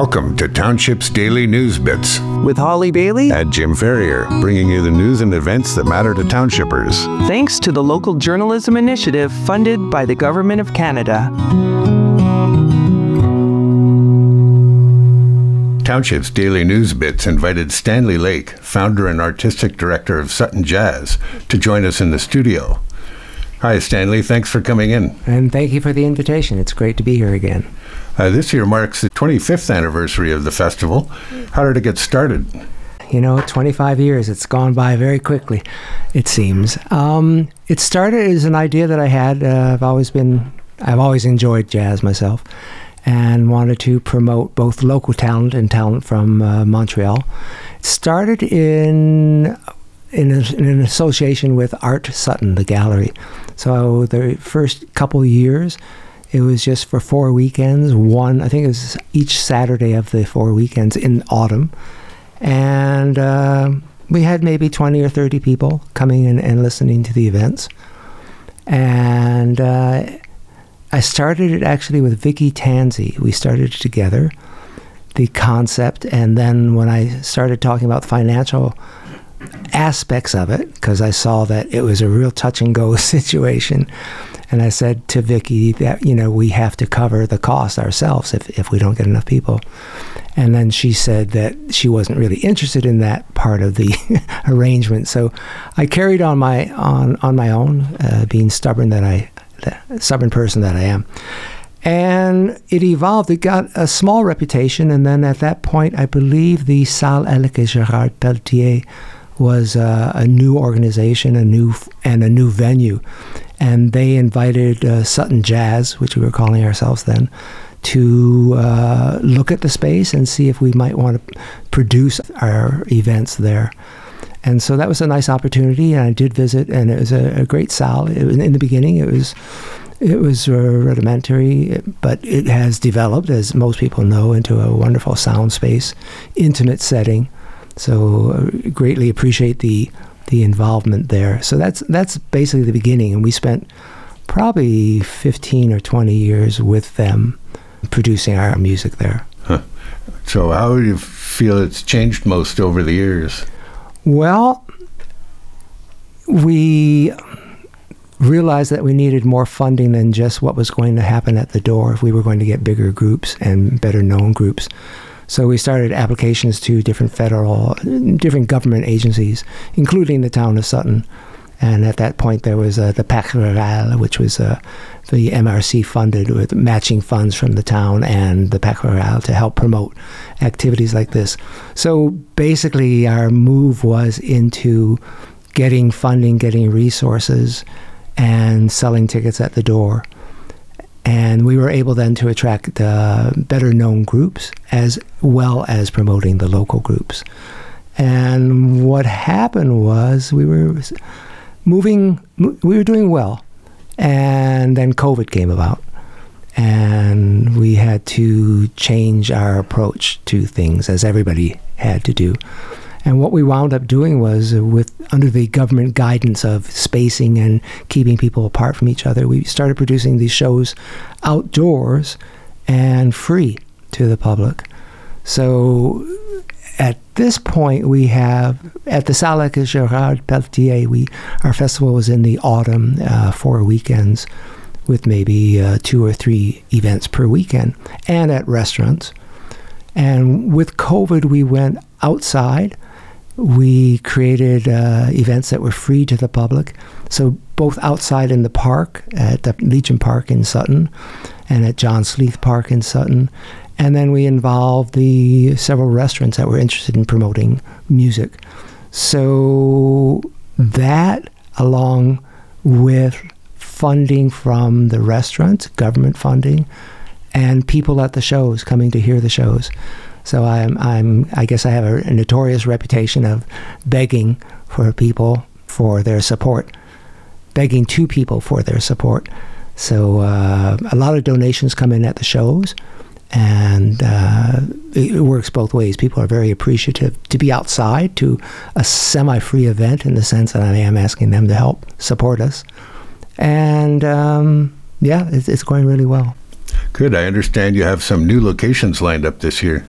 Welcome to Township's Daily News Bits with Holly Bailey and Jim Ferrier, bringing you the news and events that matter to townshippers. Thanks to the local journalism initiative funded by the Government of Canada. Township's Daily News Bits invited Stanley Lake, founder and artistic director of Sutton Jazz, to join us in the studio. Hi, Stanley. Thanks for coming in. And thank you for the invitation. It's great to be here again. This year marks the 25th anniversary of the festival. How did it get started? 25 years. It's gone by very quickly, it seems. It started as an idea that I had. I've always enjoyed jazz myself and wanted to promote both local talent and talent from Montreal. It started in an association with Art Sutton, the gallery. So the first couple of years, it was just for 4 weekends. I think it was each Saturday of the 4 weekends in autumn. And we had maybe 20 or 30 people coming in and listening to the events. And I started it actually with Vicky Tansey. We started it together, the concept. And then when I started talking about the financial aspects of it, because I saw that it was a real touch and go situation, and I said to Vicky that we have to cover the cost ourselves if we don't get enough people. And then she said that she wasn't really interested in that part of the arrangement. So I carried on my own, being stubborn person that I am. And it evolved. It got a small reputation, and then at that point, I believe the Salle Alec et Gérard Pelletier was a new organization, a new venue. And they invited Sutton Jazz, which we were calling ourselves then, to look at the space and see if we might want to produce our events there. And so that was a nice opportunity, and I did visit, and it was a great salle. In the beginning, it was rudimentary, but it has developed, as most people know, into a wonderful sound space, intimate setting. So greatly appreciate the involvement there. So that's basically the beginning, and we spent probably 15 or 20 years with them producing our music there. Huh. So how do you feel it's changed most over the years? Well, we realized that we needed more funding than just what was going to happen at the door if we were going to get bigger groups and better known groups. So we started applications to different government agencies, including the town of Sutton. And at that point, there was the Parc Rural, which was the MRC funded with matching funds from the town and the Parc Rural to help promote activities like this. So basically, our move was into getting funding, getting resources, and selling tickets at the door. And we were able then to attract better known groups as well as promoting the local groups. And what happened was we were doing well. And then COVID came about. And we had to change our approach to things, as everybody had to do. And what we wound up doing was, under the government guidance of spacing and keeping people apart from each other, we started producing these shows outdoors and free to the public. So at this point, we have, at the Salle Alec et Gérard Pelletier, our festival was in the autumn, 4 weekends, with maybe 2 or 3 events per weekend, and at restaurants. And with COVID, we went outside. We created events that were free to the public. So both outside in the park, at the Legion Park in Sutton, and at John Sleeth Park in Sutton. And then we involved the several restaurants that were interested in promoting music. So that, along with funding from the restaurants, government funding, and people at the shows coming to hear the shows. So I guess I have a notorious reputation of begging for people for their support, begging to people for their support. So a lot of donations come in at the shows, and it works both ways. People are very appreciative to be outside to a semi-free event, in the sense that I am asking them to help support us. And it's going really well. Good. I understand you have some new locations lined up this year.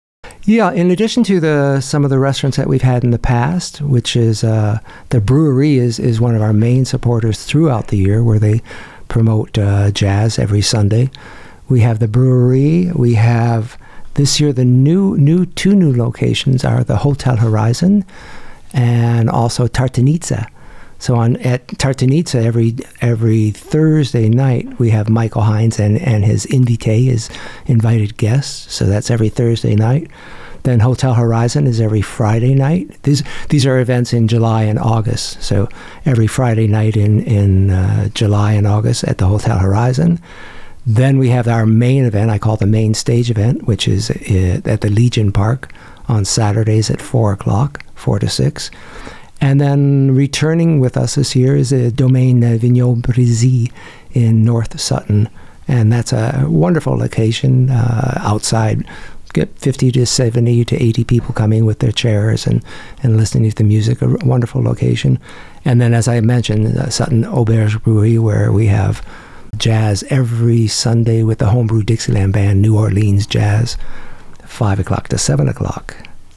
Yeah, in addition to some of the restaurants that we've had in the past, which is the brewery is one of our main supporters throughout the year, where they promote jazz every Sunday. We have the brewery. We have this year the two new locations are the Hotel Horizon and also Tartanitza. So at Tartanitza every Thursday night we have Michael Hines and his invité, his invited guests. So that's every Thursday night. Then Hotel Horizon is every Friday night. These are events in July and August. So every Friday night in July and August at the Hotel Horizon. Then we have our main event, I call the main stage event, which is at the Legion Park on Saturdays at 4 o'clock, 4 to 6. And then returning with us this year is the Domaine Vignoble Brézy in North Sutton. And that's a wonderful location outside. Get 50 to 70 to 80 people coming with their chairs and listening to the music, a wonderful location. And then, as I mentioned, Sutton Auberge Brewery, where we have jazz every Sunday with the Homebrew Dixieland Band, New Orleans Jazz, 5 o'clock to 7 o'clock.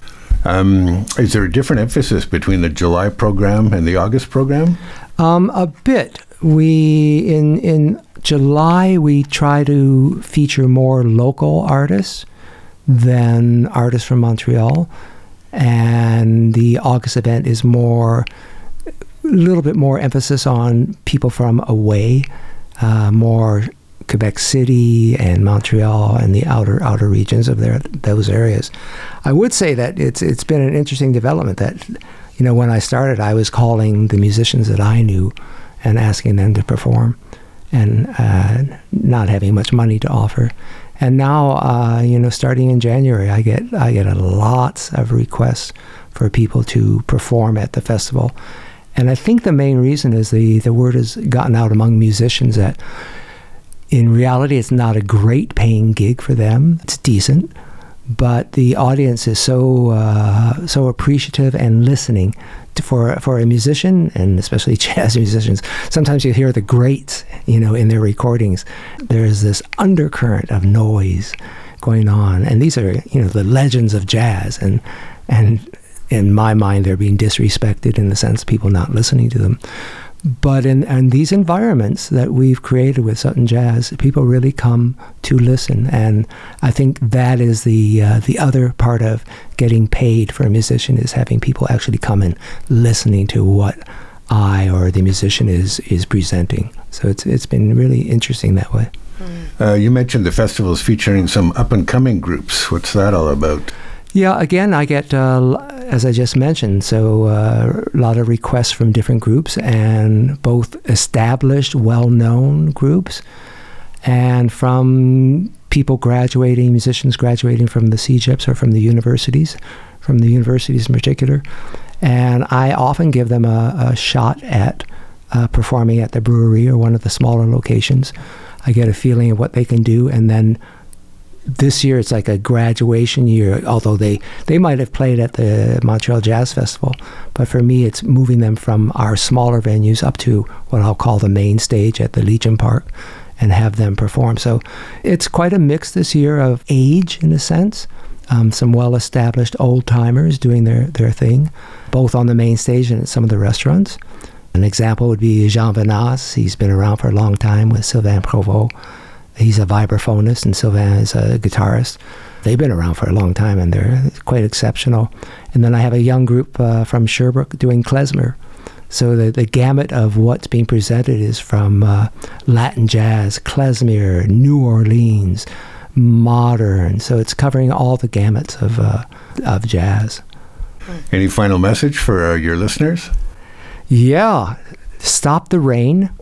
Is there a different emphasis between the July program and the August program? A bit. In July, we try to feature more local artists than artists from Montreal, and the August event is a little bit more emphasis on people from away, more Quebec City and Montreal and the outer regions of those areas. I would say that it's been an interesting development that, when I started, I was calling the musicians that I knew and asking them to perform, and not having much money to offer. And now, starting in January, I get lots of requests for people to perform at the festival. And I think the main reason is the word has gotten out among musicians that in reality it's not a great paying gig for them. It's decent, but the audience is so appreciative and listening for a musician, and especially jazz musicians. Sometimes you hear the greats, in their recordings. There's this undercurrent of noise going on, and these are, the legends of jazz, and in my mind, they're being disrespected in the sense of people not listening to them. But in these environments that we've created with Sutton Jazz, people really come to listen, and I think that is the other part of getting paid for a musician, is having people actually come and listening to what I or the musician is presenting. So it's been really interesting that way. You mentioned the festival's featuring some up-and-coming groups. What's that all about? Yeah, again, I get, as I just mentioned, so a lot of requests from different groups, and both established, well-known groups, and from people graduating, musicians graduating from the CEGEPs or from the universities in particular. And I often give them a shot at performing at the brewery or one of the smaller locations. I get a feeling of what they can do, and then this year it's like a graduation year, although they might have played at the Montreal Jazz Festival. But for me, it's moving them from our smaller venues up to what I'll call the main stage at the Legion Park and have them perform. So it's quite a mix this year of age, in a sense. Some well-established old-timers doing their thing, both on the main stage and at some of the restaurants. An example would be Jean Vanasse. He's been around for a long time with Sylvain Provost. He's a vibraphonist, and Sylvain is a guitarist. They've been around for a long time, and they're quite exceptional. And then I have a young group from Sherbrooke doing klezmer. So the gamut of what's being presented is from Latin jazz, klezmer, New Orleans, modern. So it's covering all the gamuts of jazz. Any final message for your listeners? Yeah. Stop the rain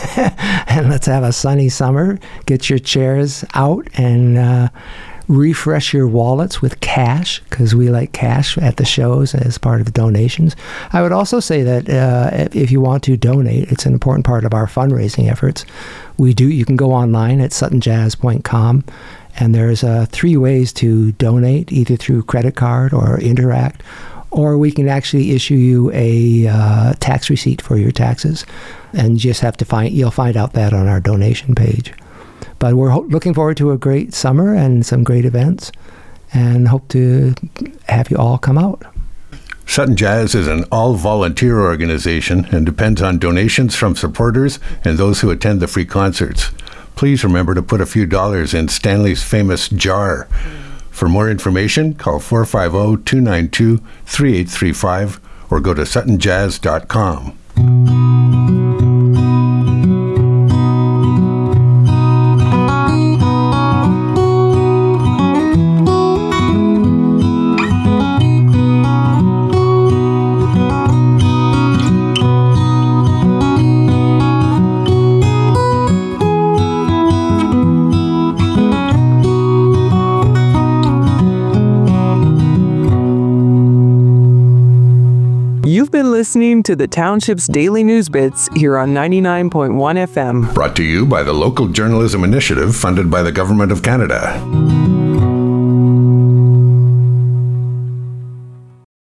and let's have a sunny summer. Get your chairs out and refresh your wallets with cash, because we like cash at the shows as part of the donations. I would also say that if you want to donate, it's an important part of our fundraising efforts. You can go online at suttonjazz.com, and there's 3 ways to donate, either through credit card or Interact, or we can actually issue you a tax receipt for your taxes, and you just have to you'll find out that on our donation page. But we're looking forward to a great summer and some great events, and hope to have you all come out. Sutton Jazz is an all-volunteer organization and depends on donations from supporters and those who attend the free concerts. Please remember to put a few dollars in Stanley's famous jar. For more information, call 450-292-3835 or go to suttonjazz.com. You've been listening to the Township's Daily News Bits here on 99.1 FM. Brought to you by the Local Journalism Initiative funded by the Government of Canada.